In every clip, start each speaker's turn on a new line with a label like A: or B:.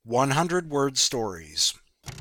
A: 100-word stories.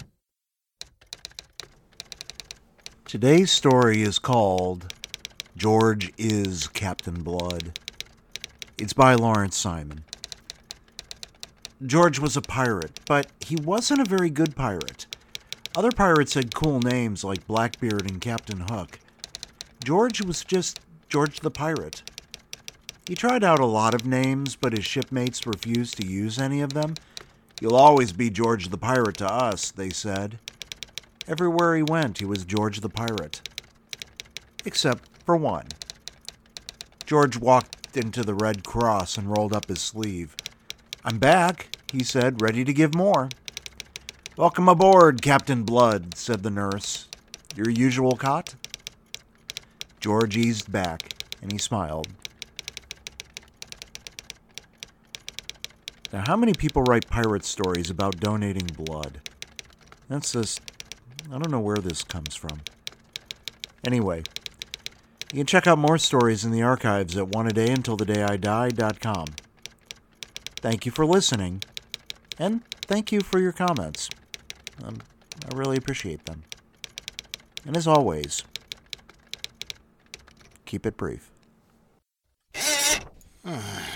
B: Today's story is called George is Captain Blood. It's by Lawrence Simon. George was a pirate, but he wasn't a very good pirate. Other pirates had cool names like Blackbeard and Captain Hook. George was just George the Pirate. He tried out a lot of names, but his shipmates refused to use any of them. "You'll always be George the Pirate to us," they said. Everywhere he went, he was George the Pirate. Except for one. George walked into the Red Cross and rolled up his sleeve. "I'm back," he said, "ready to give more." "Welcome aboard, Captain Blood," said the nurse. "Your usual cot?" George eased back, and he smiled. Now, how many people write pirate stories about donating blood? I don't know where this comes from. Anyway, you can check out more stories in the archives at oneadayuntilthedayidie.com. Thank you for listening, and thank you for your comments. I really appreciate them. And as always, keep it brief.